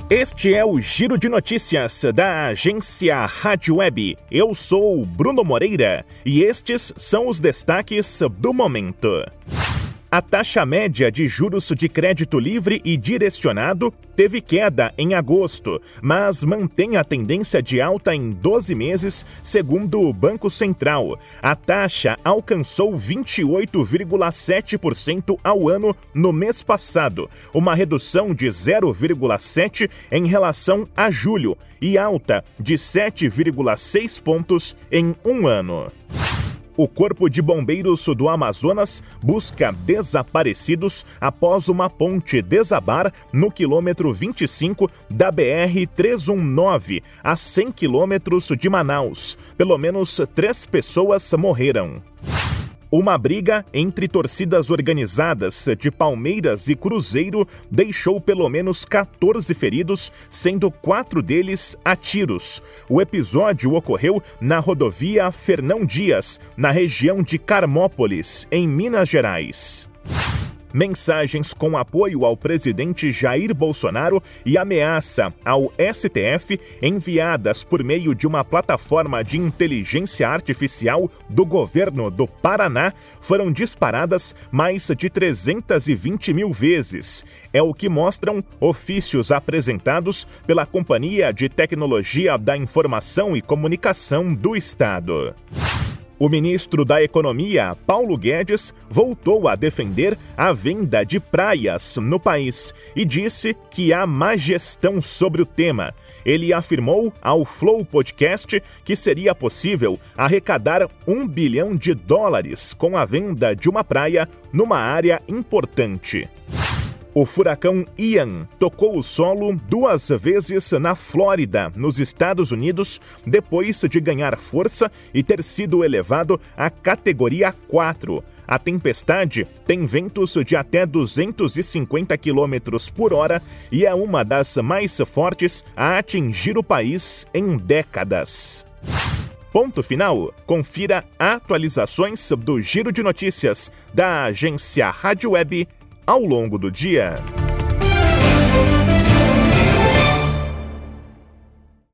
Este é o Giro de Notícias da agência Rádio Web. Eu sou Bruno Moreira e estes são os destaques do momento. A taxa média de juros de crédito livre e direcionado teve queda em agosto, mas mantém a tendência de alta em 12 meses, segundo o Banco Central. A taxa alcançou 28,7% ao ano no mês passado, uma redução de 0,7% em relação a julho e alta de 7,6 pontos em um ano. O Corpo de Bombeiros do Amazonas busca desaparecidos após uma ponte desabar no quilômetro 25 da BR-319, a 100 quilômetros de Manaus. Pelo menos 3 pessoas morreram. Uma briga entre torcidas organizadas de Palmeiras e Cruzeiro deixou pelo menos 14 feridos, sendo 4 deles a tiros. O episódio ocorreu na rodovia Fernão Dias, na região de Carmópolis, em Minas Gerais. Mensagens com apoio ao presidente Jair Bolsonaro e ameaça ao STF enviadas por meio de uma plataforma de inteligência artificial do governo do Paraná foram disparadas mais de 320 mil vezes. É o que mostram ofícios apresentados pela Companhia de Tecnologia da Informação e Comunicação do Estado. O ministro da Economia, Paulo Guedes, voltou a defender a venda de praias no país e disse que há má gestão sobre o tema. Ele afirmou ao Flow Podcast que seria possível arrecadar $1 bilhão com a venda de uma praia numa área importante. O furacão Ian tocou o solo 2 vezes na Flórida, nos Estados Unidos, depois de ganhar força e ter sido elevado à categoria 4. A tempestade tem ventos de até 250 km por hora e é uma das mais fortes a atingir o país em décadas. Ponto final. Confira atualizações do Giro de Notícias da agência Rádio Web ao longo do dia.